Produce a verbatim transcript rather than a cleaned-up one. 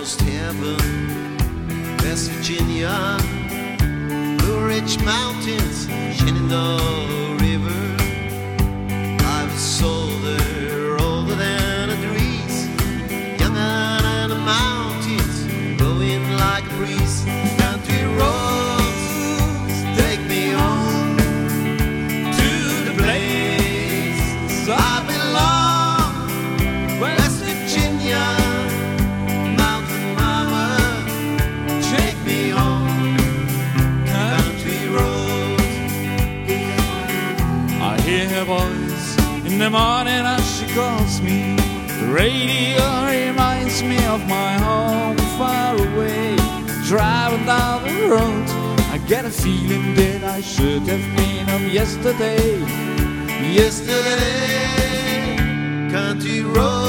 almost heaven. West Virginia, Blue Ridge Mountains, Shenandoah River. I was sold there older than a breeze, younger than the mountains, blowing like a breeze. Country roads take me home to the place I belong. West Virginia, Mountain Mama, take me home. Country roads. I hear her voice in the morning as she calls me. The radio reminds me of my home far away. Driving down the road, I get a feeling that I should have been home yesterday. Yesterday, country roads.